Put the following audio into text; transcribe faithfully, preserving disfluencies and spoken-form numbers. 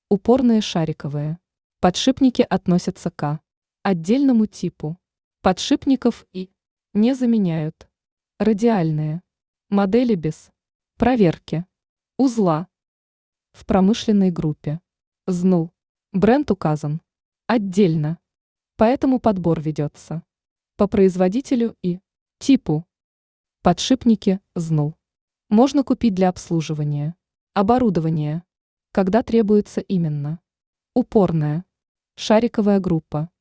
Упорные шариковые. Подшипники относятся к отдельному типу подшипников и не заменяют радиальные модели без проверки узла. В промышленной группе ЗНУ бренд указан отдельно, поэтому подбор ведется по производителю и типу. Подшипники ЗНУ можно купить для обслуживания оборудования, когда требуется именно упорная шариковая группа.